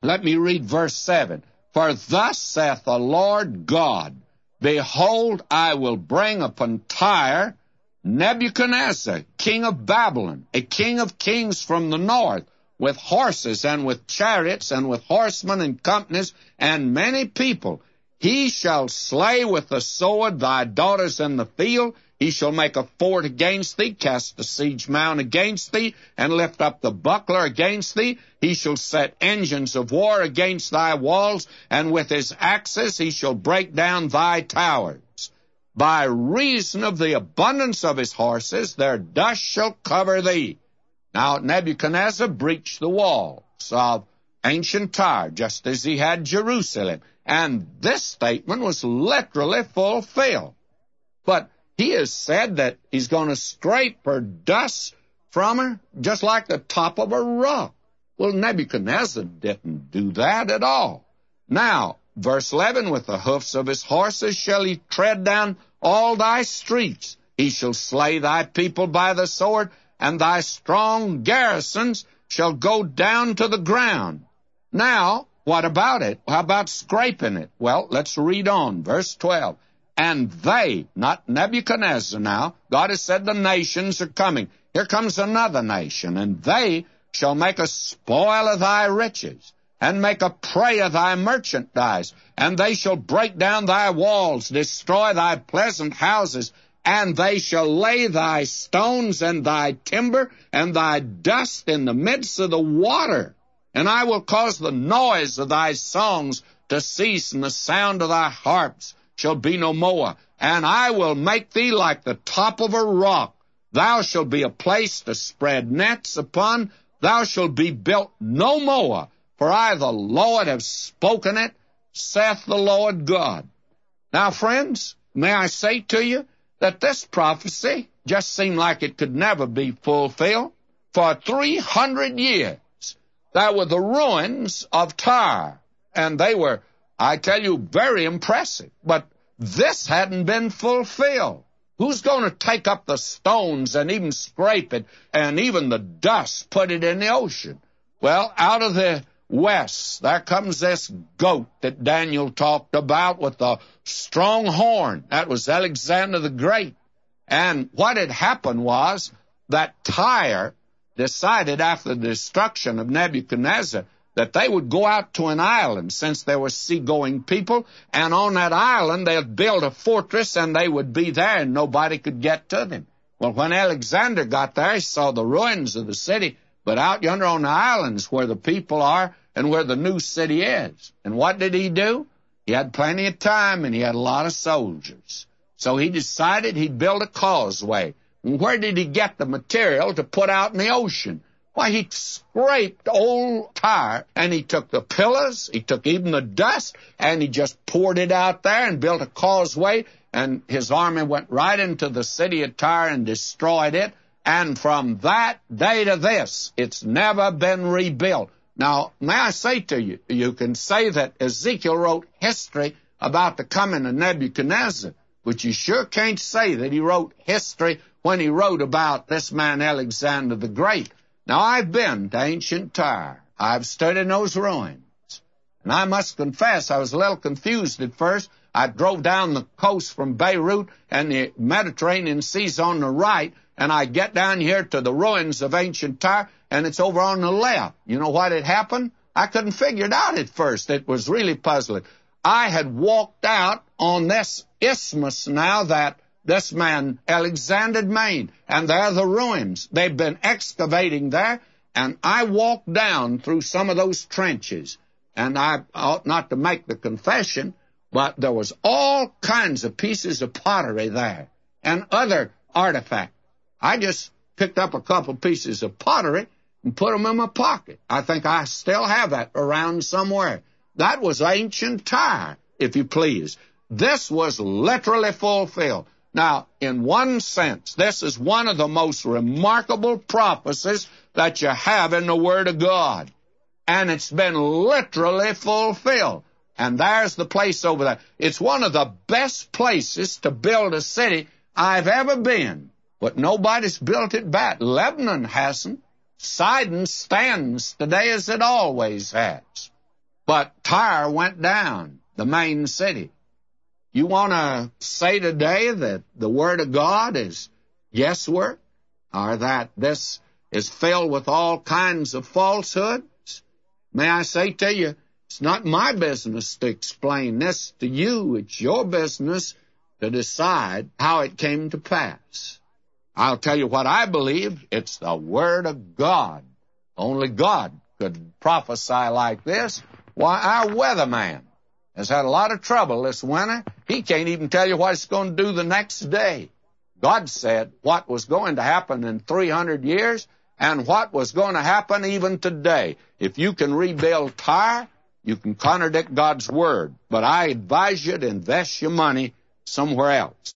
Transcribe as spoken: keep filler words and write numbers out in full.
Let me read verse seven. For thus saith the Lord God, behold, I will bring upon Tyre Nebuchadnezzar, king of Babylon, a king of kings from the north, with horses and with chariots and with horsemen and companies and many people. He shall slay with the sword thy daughters in the field. He shall make a fort against thee, cast a siege mound against thee, and lift up the buckler against thee. He shall set engines of war against thy walls, and with his axes he shall break down thy towers. By reason of the abundance of his horses, their dust shall cover thee. Now Nebuchadnezzar breached the walls of ancient Tyre, just as he had Jerusalem. And this statement was literally fulfilled. But he has said that he's going to scrape her dust from her, just like the top of a rock. Well, Nebuchadnezzar didn't do that at all. Now, verse eleven, with the hoofs of his horses shall he tread down all thy streets. He shall slay thy people by the sword, and thy strong garrisons shall go down to the ground. Now, what about it? How about scraping it? Well, let's read on. Verse twelve. And they, not Nebuchadnezzar now, God has said the nations are coming. Here comes another nation, and they shall make a spoil of thy riches, and make a prey of thy merchandise, and they shall break down thy walls, destroy thy pleasant houses, and they shall lay thy stones and thy timber and thy dust in the midst of the water. And I will cause the noise of thy songs to cease, and the sound of thy harps shall be no more. And I will make thee like the top of a rock. Thou shalt be a place to spread nets upon. Thou shalt be built no more. For I, the Lord, have spoken it, saith the Lord God. Now, friends, may I say to you that this prophecy just seemed like it could never be fulfilled. For three hundred years, there were the ruins of Tyre, and they were, I tell you, very impressive. But this hadn't been fulfilled. Who's going to take up the stones and even scrape it, and even the dust, put it in the ocean? Well, out of the west, there comes this goat that Daniel talked about with the strong horn. That was Alexander the Great. And what had happened was that Tyre decided after the destruction of Nebuchadnezzar that they would go out to an island, since there were seagoing people, and on that island they'd build a fortress, and they would be there, and nobody could get to them. Well, when Alexander got there, he saw the ruins of the city, but out yonder on the islands where the people are and where the new city is. And what did he do? He had plenty of time, and he had a lot of soldiers. So he decided he'd build a causeway. And where did he get the material to put out in the ocean? Why, he scraped old Tyre, and he took the pillars, he took even the dust, and he just poured it out there and built a causeway, and his army went right into the city of Tyre and destroyed it. And from that day to this, it's never been rebuilt. Now, may I say to you, you can say that Ezekiel wrote history about the coming of Nebuchadnezzar, but you sure can't say that he wrote history when he wrote about this man Alexander the Great. Now, I've been to ancient Tyre. I've studied those ruins. And I must confess, I was a little confused at first. I drove down the coast from Beirut, and the Mediterranean Sea's on the right, and I get down here to the ruins of ancient Tyre, and it's over on the left. You know what had happened? I couldn't figure it out at first. It was really puzzling. I had walked out on this isthmus now that this man Alexander made, and there are the ruins. They've been excavating there, and I walked down through some of those trenches, and I ought not to make the confession, but there was all kinds of pieces of pottery there and other artifacts. I just picked up a couple pieces of pottery and put them in my pocket. I think I still have that around somewhere. That was ancient Tyre, if you please. This was literally fulfilled. Now, in one sense, this is one of the most remarkable prophecies that you have in the Word of God. And it's been literally fulfilled. And there's the place over there. It's one of the best places to build a city I've ever been. But nobody's built it back. Lebanon hasn't. Sidon stands today as it always has. But Tyre went down, the main city. You want to say today that the Word of God is guesswork, or that this is filled with all kinds of falsehoods? May I say to you, it's not my business to explain this to you. It's your business to decide how it came to pass. I'll tell you what I believe. It's the Word of God. Only God could prophesy like this. Why, our weatherman has had a lot of trouble this winter. He can't even tell you what it's going to do the next day. God said what was going to happen in three hundred years and what was going to happen even today. If you can rebuild Tyre, you can contradict God's Word. But I advise you to invest your money somewhere else.